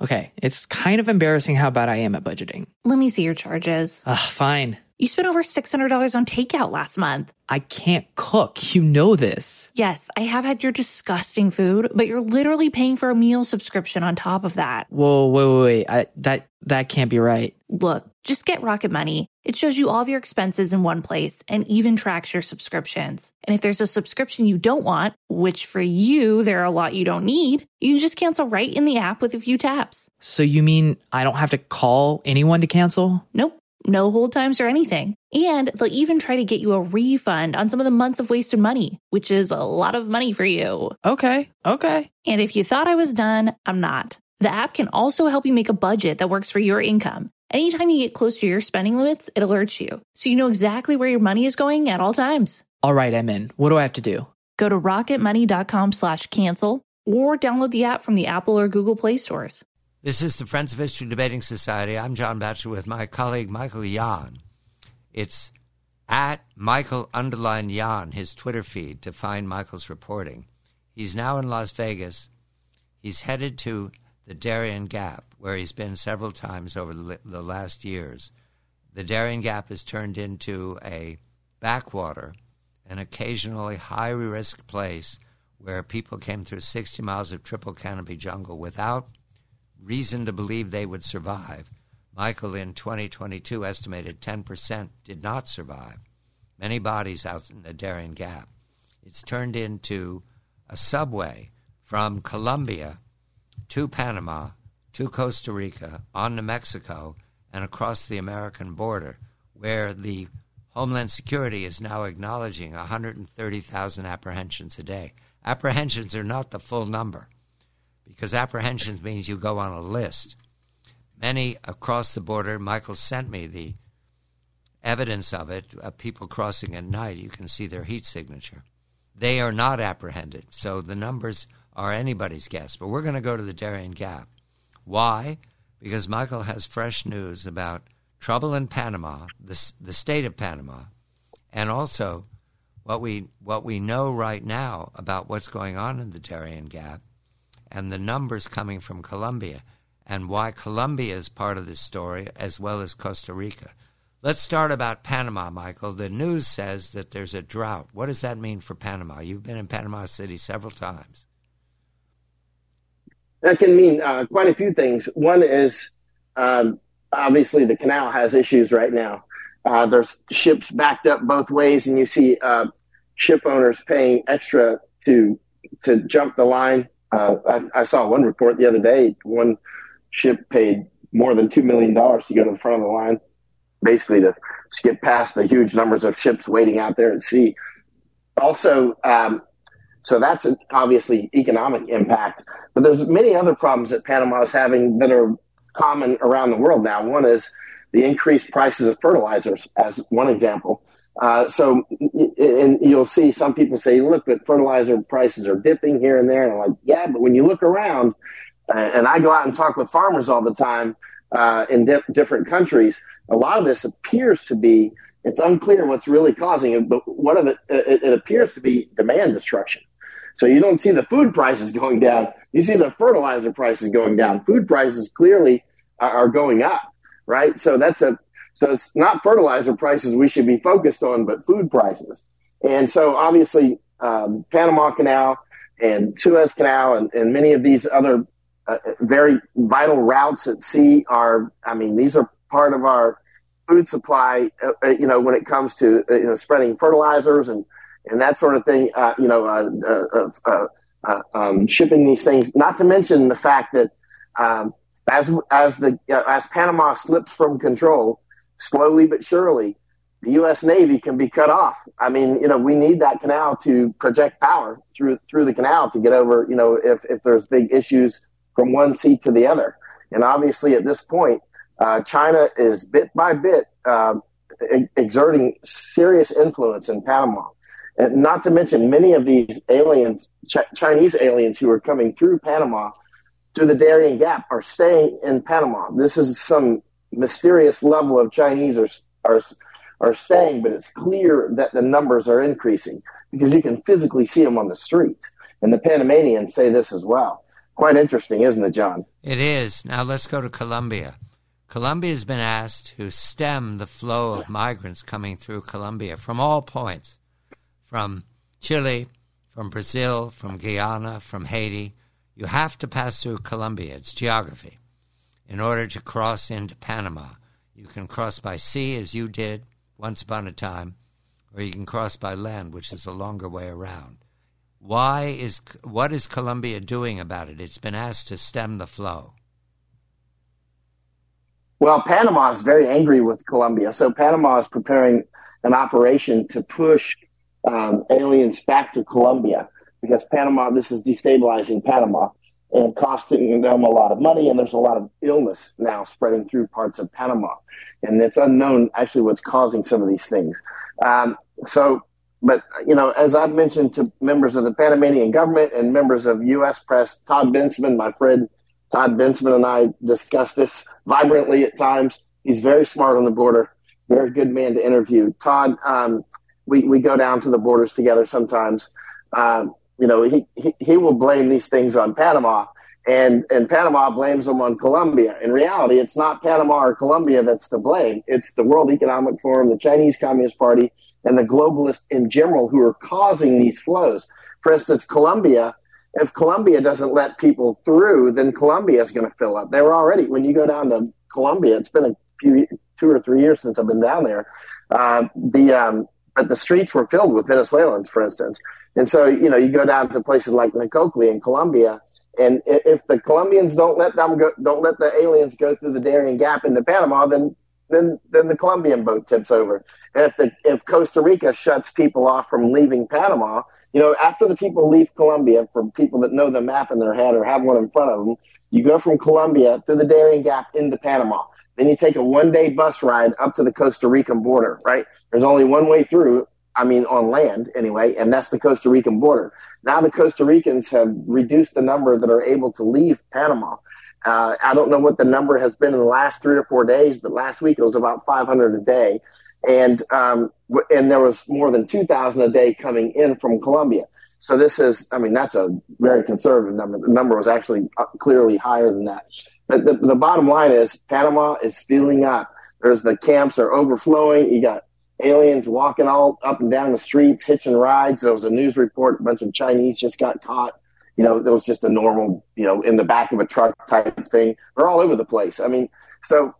Okay, it's kind of embarrassing how bad I am at budgeting. Let me see your charges. Fine. You spent over $600 on takeout last month. I can't cook. You know this. Yes, I have had your disgusting food, but you're literally paying for a meal subscription on top of that. Whoa, wait. That can't be right. Look, just get Rocket Money. It shows you all of your expenses in one place and even tracks your subscriptions. And if there's a subscription you don't want, which for you, there are a lot you don't need, you can just cancel right in the app with a few taps. So you mean I don't have to call anyone to cancel? Nope. No hold times or anything. And they'll even try to get you a refund on some of the months of wasted money, which is a lot of money for you. Okay. And if you thought I was done, I'm not. The app can also help you make a budget that works for your income. Anytime you get close to your spending limits, it alerts you, so you know exactly where your money is going at all times. All right, I'm in. What do I have to do? Go to rocketmoney.com/cancel or download the app from the Apple or Google Play stores. This is the Friends of History Debating Society. I'm John Batchelor with my colleague Michael Yon. It's at Michael_Yon, his Twitter feed, to find Michael's reporting. He's now in Las Vegas. He's headed to the Darien Gap, where he's been several times over the last years. The Darien Gap has turned into a backwater, an occasionally high-risk place where people came through 60 miles of triple canopy jungle without reason to believe they would survive. Michael, in 2022, estimated 10% did not survive. Many bodies out in the Darien Gap. It's turned into a subway from Colombia to Panama, to Costa Rica, on to Mexico, and across the American border, where the Homeland Security is now acknowledging 130,000 apprehensions a day. Apprehensions are not the full number, because apprehensions means you go on a list. Many across the border, Michael sent me the evidence of it, people crossing at night. You can see their heat signature. They are not apprehended, so the numbers are anybody's guess. But we're going to go to the Darien Gap. Why? Because Michael has fresh news about trouble in Panama, the state of Panama, and also what we know right now about what's going on in the Darien Gap and the numbers coming from Colombia, and why Colombia is part of this story, as well as Costa Rica. Let's start about Panama, Michael. The news says that there's a drought. What does that mean for Panama? You've been in Panama City several times. That can mean quite a few things. One is, obviously, the canal has issues right now. There's ships backed up both ways, and you see ship owners paying extra to jump the line. I saw one report the other day. One ship paid more than $2 million to go to the front of the line, basically to skip past the huge numbers of ships waiting out there at sea. Also, so that's obviously economic impact. But there's many other problems that Panama is having that are common around the world now. One is the increased prices of fertilizers, as one example. So you'll see some people say, look, but fertilizer prices are dipping here and there. And I'm like, yeah, but when you look around, and I go out and talk with farmers all the time in different countries, a lot of this appears to be, it's unclear what's really causing it, but one of it appears to be demand destruction. So you don't see the food prices going down. You see the fertilizer prices going down. Food prices clearly are going up, right? So it's not fertilizer prices we should be focused on, but food prices. And so obviously Panama Canal and Suez Canal and many of these other very vital routes at sea these are part of our food supply, when it comes to, spreading fertilizers and that sort of thing, shipping these things, not to mention the fact that as Panama slips from control, slowly but surely, the U.S. Navy can be cut off. I mean, we need that canal to project power through the canal to get over, if there's big issues from one sea to the other. And obviously at this point, China is bit by bit exerting serious influence in Panama. And not to mention many of these aliens, Chinese aliens who are coming through Panama, through the Darien Gap, are staying in Panama. This is some mysterious level of Chinese are staying, but it's clear that the numbers are increasing because you can physically see them on the street. And the Panamanians say this as well. quite interesting, isn't it, John? It is. Now let's go to Colombia. Colombia has been asked to stem the flow of migrants coming through Colombia from all points, from Chile, from Brazil, from Guyana, from Haiti. You have to pass through Colombia. It's geography. In order to cross into Panama, you can cross by sea, as you did once upon a time, or you can cross by land, which is a longer way around. What is Colombia doing about it? It's been asked to stem the flow. Well, Panama is very angry with Colombia. So Panama is preparing an operation to push aliens back to Colombia because this is destabilizing Panama and costing them a lot of money. And there's a lot of illness now spreading through parts of Panama. And it's unknown actually what's causing some of these things. But, as I've mentioned to members of the Panamanian government and members of U.S. press, Todd Bensman, my friend Todd Bensman and I discuss this vibrantly at times. He's very smart on the border, very good man to interview. Todd, we go down to the borders together sometimes. He will blame these things on Panama, and Panama blames them on Colombia. In reality, it's not Panama or Colombia that's to blame. It's the World Economic Forum, the Chinese Communist Party, and the globalists in general who are causing these flows. For instance, Colombia, if Colombia doesn't let people through, then Colombia is going to fill up. They were already, when you go down to Colombia, it's been 2 or 3 years since I've been down there. But the streets were filled with Venezuelans, for instance. And so, you go down to places like Necoclí in Colombia, and if the Colombians don't let the aliens go through the Darien Gap into Panama, then the Colombian boat tips over. If Costa Rica shuts people off from leaving Panama, after the people leave Colombia, for people that know the map in their head or have one in front of them, you go from Colombia through the Darien Gap into Panama. Then you take a one-day bus ride up to the Costa Rican border, right? There's only one way through, on land anyway, and that's the Costa Rican border. Now the Costa Ricans have reduced the number that are able to leave Panama. I don't know what the number has been in the last 3 or 4 days, but last week it was about 500 a day. And there was more than 2,000 a day coming in from Colombia. So this is, that's a very conservative number. The number was actually clearly higher than that. But the bottom line is Panama is filling up. The camps are overflowing. You got aliens walking all up and down the streets, hitching rides. There was a news report, a bunch of Chinese just got caught. There was just a normal, in the back of a truck type thing. They're all over the place. So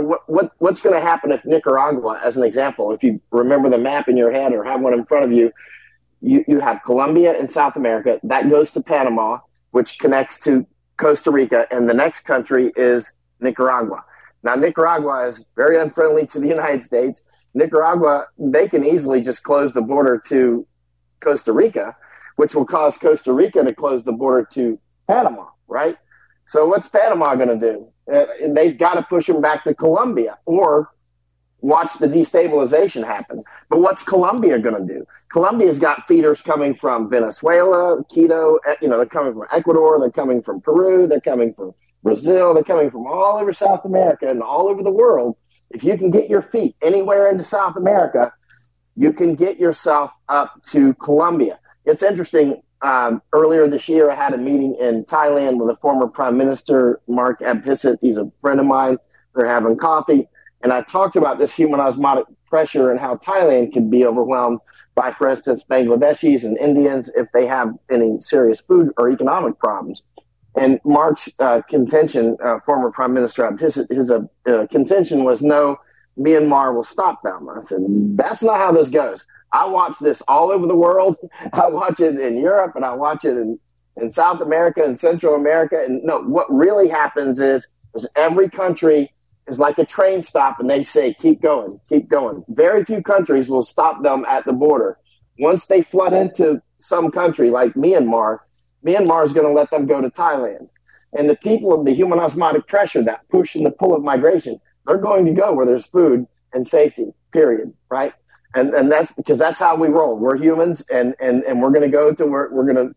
what's going to happen if Nicaragua, as an example, if you remember the map in your head or have one in front of you, you have Colombia in South America. That goes to Panama, which connects to Costa Rica, and the next country is Nicaragua. Now, Nicaragua is very unfriendly to the United States. Nicaragua, they can easily just close the border to Costa Rica, which will cause Costa Rica to close the border to Panama, right? So what's Panama going to do? They've got to push them back to Colombia or watch the destabilization happen. But what's Colombia going to do? Colombia's got feeders coming from Venezuela, Quito, they're coming from Ecuador, they're coming from Peru, they're coming from Brazil, they're coming from all over South America and all over the world. If you can get your feet anywhere into South America, you can get yourself up to Colombia. It's interesting. Earlier this year, I had a meeting in Thailand with a former Prime Minister, Mark Abhisit. He's a friend of mine. We're having coffee. And I talked about this human osmotic pressure and how Thailand can be overwhelmed by, for instance, Bangladeshis and Indians if they have any serious food or economic problems. And Mark's contention, former Prime Minister Abhisit, his contention was, no, Myanmar will stop them. I said, that's not how this goes. I watch this all over the world. I watch it in Europe, and I watch it in South America and Central America. And no, what really happens is every country is like a train stop, and they say, keep going, keep going. Very few countries will stop them at the border. Once they flood into some country like Myanmar, Myanmar is going to let them go to Thailand. And the people of the human osmotic pressure, that push and the pull of migration, they're going to go where there's food and safety, period, right? And that's because that's how we roll. We're humans, and we're going to go to where we're going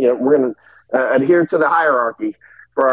to adhere to the hierarchy for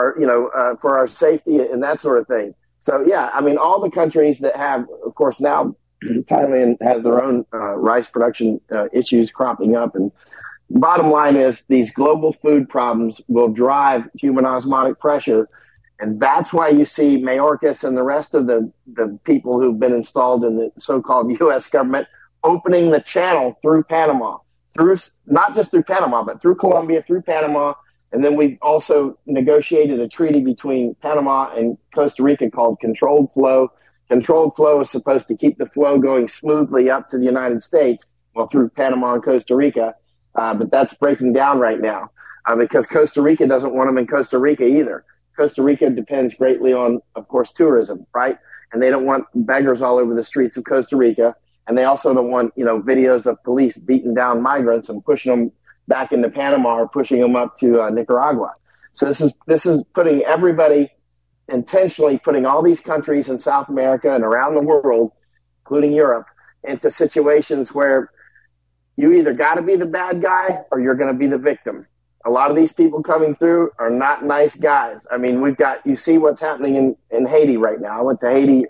our safety and that sort of thing. So yeah, all the countries that have, of course, now Thailand has their own rice production issues cropping up, and Bottom line is these global food problems will drive human osmotic pressure. And that's why you see Mayorkas and the rest of the people who've been installed in the so-called U.S. government opening the channel through Panama, through not just through Panama, but through Colombia, through Panama. And then we've also negotiated a treaty between Panama and Costa Rica called Controlled Flow. Controlled Flow is supposed to keep the flow going smoothly up to the United States, well, through Panama and Costa Rica. But that's breaking down right now because Costa Rica doesn't want them in Costa Rica either. Costa Rica depends greatly on, of course, tourism, right? And they don't want beggars all over the streets of Costa Rica. And they also don't want, videos of police beating down migrants and pushing them back into Panama or pushing them up to Nicaragua. So this is putting everybody, intentionally putting all these countries in South America and around the world, including Europe, into situations where you either got to be the bad guy or you're going to be the victim. A lot of these people coming through are not nice guys. I mean, you see what's happening in Haiti right now. I went to Haiti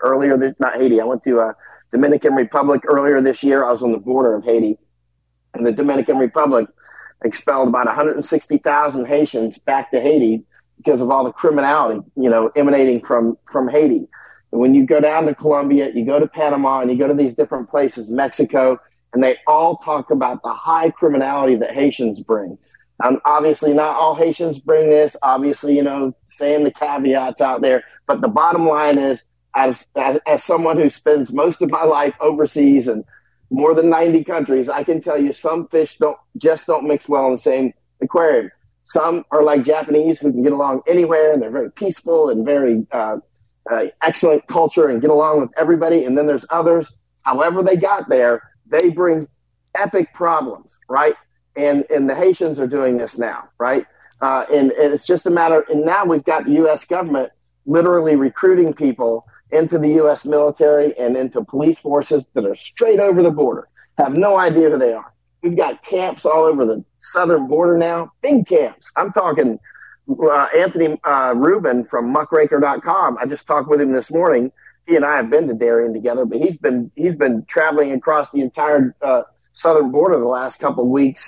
I went to Dominican Republic earlier this year. I was on the border of Haiti, and the Dominican Republic expelled about 160,000 Haitians back to Haiti because of all the criminality, emanating from Haiti. And when you go down to Colombia, you go to Panama, and you go to these different places, Mexico, and they all talk about the high criminality that Haitians bring. Obviously, not all Haitians bring this. Obviously, saying the caveats out there. But the bottom line is, as someone who spends most of my life overseas and more than 90 countries, I can tell you some fish don't mix well in the same aquarium. Some are like Japanese who can get along anywhere, and they're very peaceful and very excellent culture and get along with everybody. And then there's others, however they got there, they bring epic problems, right? And the Haitians are doing this now, right? And it's just a matter, and now we've got the U.S. government literally recruiting people into the U.S. military and into police forces that are straight over the border, have no idea who they are. We've got camps all over the southern border now, big camps. I'm talking Anthony Rubin from muckraker.com. I just talked with him this morning. He and I have been to Darien together, but he's been traveling across the entire southern border the last couple of weeks,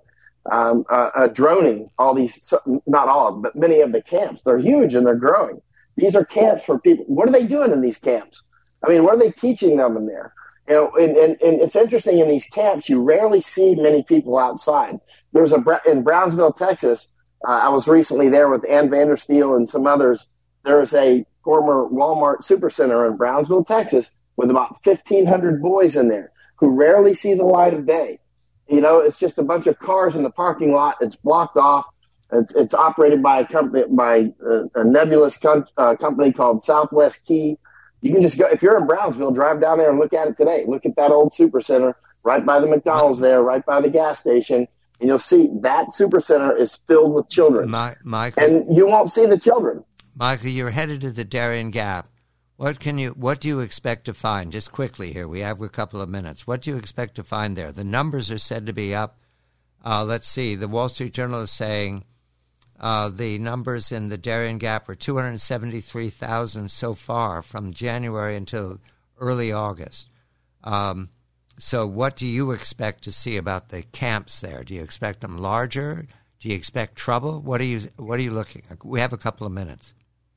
droning all these, not all of them, but many of the camps. They're huge and they're growing. These are camps for people. What are they doing in these camps? I mean, what are they teaching them in there? And it's interesting, in these camps, you rarely see many people outside. In Brownsville, Texas, I was recently there with Ann Vandersteel and some others. There's a former Walmart supercenter in Brownsville, Texas, with about 1,500 boys in there who rarely see the light of day. It's just a bunch of cars in the parking lot. It's blocked off. It's operated by a company, a nebulous company called Southwest Key. You can just go, if you're in Brownsville, drive down there and look at it today. Look at that old supercenter right by the McDonald's there, right by the gas station. And you'll see that supercenter is filled with children. Michael, and you won't see the children. Michael, you're headed to the Darien Gap. What do you expect to find? Just quickly here, we have a couple of minutes. What do you expect to find there? The numbers are said to be up. Let's see. The Wall Street Journal is saying the numbers in the Darien Gap are 273,000 so far from January until early August. So what do you expect to see about the camps there? Do you expect them larger? Do you expect trouble? What are you looking at? We have a couple of minutes.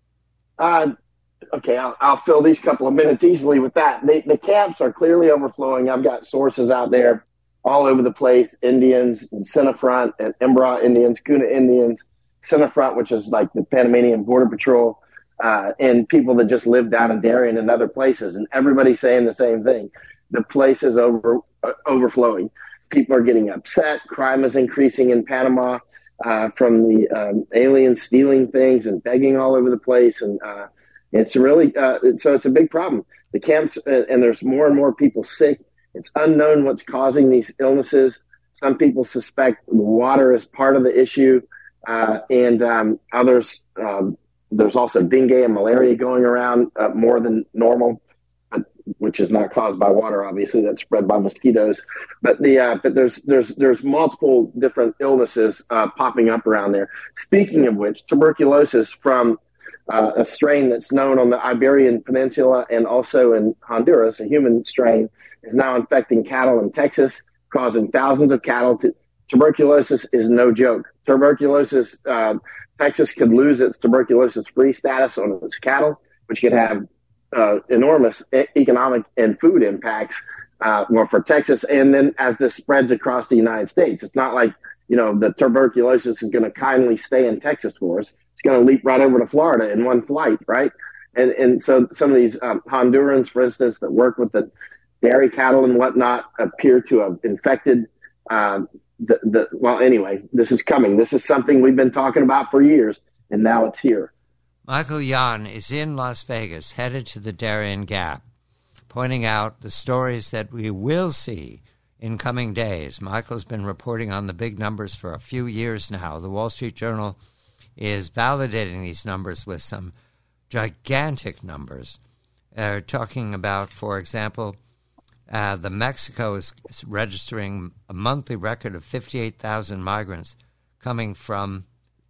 Okay, I'll fill these couple of minutes easily with that. The camps are clearly overflowing. I've got sources out there all over the place, Indians, and Senafront, and Embra Indians, Kuna Indians, Senafront, which is like the Panamanian Border Patrol, and people that just live down in Darien and other places. And everybody's saying the same thing. The place is overflowing. People are getting upset. Crime is increasing in Panama from the aliens stealing things and begging all over the place. And it's really so it's a big problem. The camps, and there's more and more people sick. It's unknown what's causing these illnesses. Some people suspect the water is part of the issue, and others. There's also dengue and malaria going around more than normal, which is not caused by water. Obviously, that's spread by mosquitoes. But there's multiple different illnesses popping up around there. Speaking of which, tuberculosis from a strain that's known on the Iberian Peninsula and also in Honduras, a human strain, is now infecting cattle in Texas, causing thousands of cattle tuberculosis is no joke. Tuberculosis, Texas could lose its tuberculosis-free status on its cattle, which could have enormous economic and food impacts for Texas. And then as this spreads across the United States, it's not like, the tuberculosis is going to kindly stay in Texas for us. It's going to leap right over to Florida in one flight, right? And so some of these Hondurans, for instance, that work with the dairy cattle and whatnot appear to have infected well, anyway, this is coming. This is something we've been talking about for years, and now it's here. Michael Yon is in Las Vegas, headed to the Darien Gap, pointing out the stories that we will see in coming days. Michael's been reporting on the big numbers for a few years now. The Wall Street Journal is validating these numbers with some gigantic numbers. Talking about, for example, the Mexico is registering a monthly record of 58,000 migrants coming from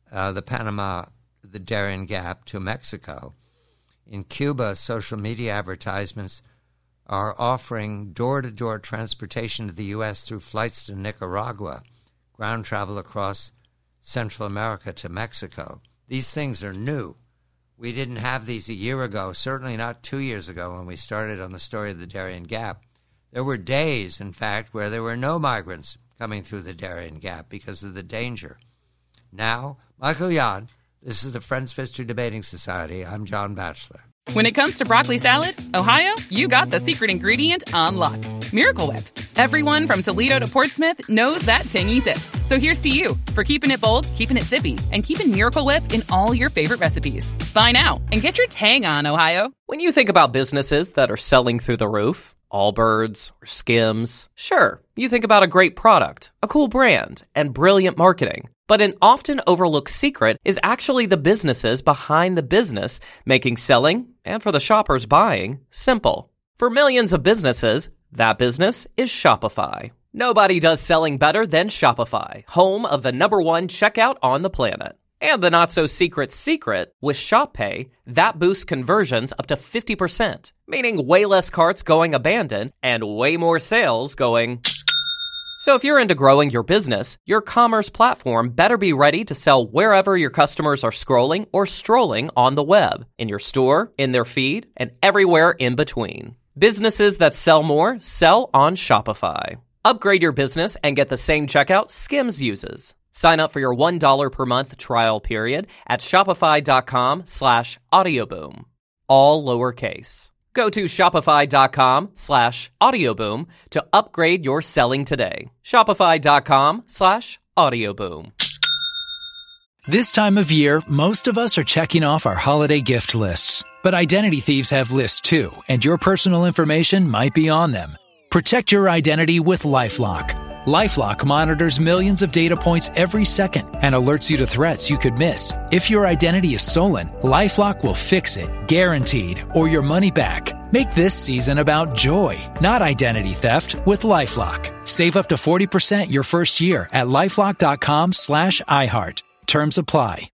the Darien Gap to Mexico. In Cuba, social media advertisements are offering door-to-door transportation to the U.S. through flights to Nicaragua, ground travel across Central America to Mexico. These things are new. We didn't have these a year ago, certainly not 2 years ago when we started on the story of the Darien Gap. There were days, in fact, where there were no migrants coming through the Darien Gap because of the danger. Now, Michael Yon, this is the Friends Fister Debating Society. I'm John Batchelor. When it comes to broccoli salad, Ohio, you got the secret ingredient on lock. Miracle Whip. Everyone from Toledo to Portsmouth knows that tangy zip. So here's to you for keeping it bold, keeping it zippy, and keeping Miracle Whip in all your favorite recipes. Buy now and get your tang on, Ohio. When you think about businesses that are selling through the roof, Allbirds or Skims, sure, you think about a great product, a cool brand, and brilliant marketing. But an often overlooked secret is actually the businesses behind the business, making selling, and for the shoppers buying, simple. For millions of businesses, that business is Shopify. Nobody does selling better than Shopify, home of the #1 checkout on the planet. And the not-so-secret secret, with Shop Pay, that boosts conversions up to 50%, meaning way less carts going abandoned and way more sales going... So if you're into growing your business, your commerce platform better be ready to sell wherever your customers are scrolling or strolling on the web, in your store, in their feed, and everywhere in between. Businesses that sell more sell on Shopify. Upgrade your business and get the same checkout Skims uses. Sign up for your $1 per month trial period at shopify.com/audioboom. All lowercase. Go to shopify.com/audioboom to upgrade your selling today. Shopify.com/audioboom. This time of year, most of us are checking off our holiday gift lists. But identity thieves have lists too, and your personal information might be on them. Protect your identity with LifeLock. LifeLock monitors millions of data points every second and alerts you to threats you could miss. If your identity is stolen, LifeLock will fix it, guaranteed, or your money back. Make this season about joy, not identity theft, with LifeLock. Save up to 40% your first year at LifeLock.com/iHeart. Terms apply.